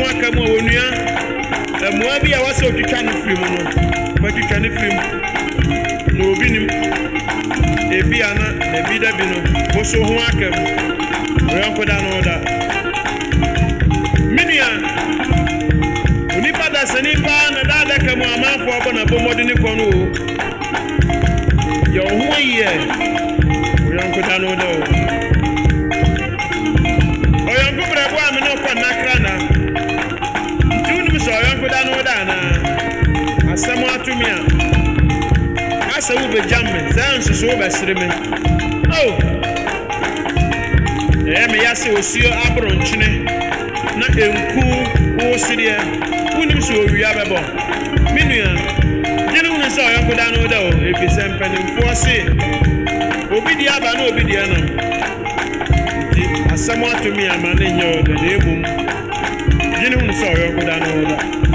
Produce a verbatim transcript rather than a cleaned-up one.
aka mu onua emoa bi a wase otwitwa no firi mu no fa twitwa no firi mu no obi nim ebi ana na bi da bi no bo so ho aka mu oyanko da no da minia onipa da sani pa na da da ka mu amanfo abona bomode ne ko no yo ho ye oyanko da no da oyanko brabo am no ko nakra na tunum so oyanko da no da na asamo atumi a asa wo be jamme zan so so be sire me oh eh me yase osio abronchine na enku wo sire unim so owia bebo minua gene wo so oyanko da no da o ebi sempene mfo se obi di aba na obi di anam asamo atumi ama na nyo de na emum gene wo so oyanko da no da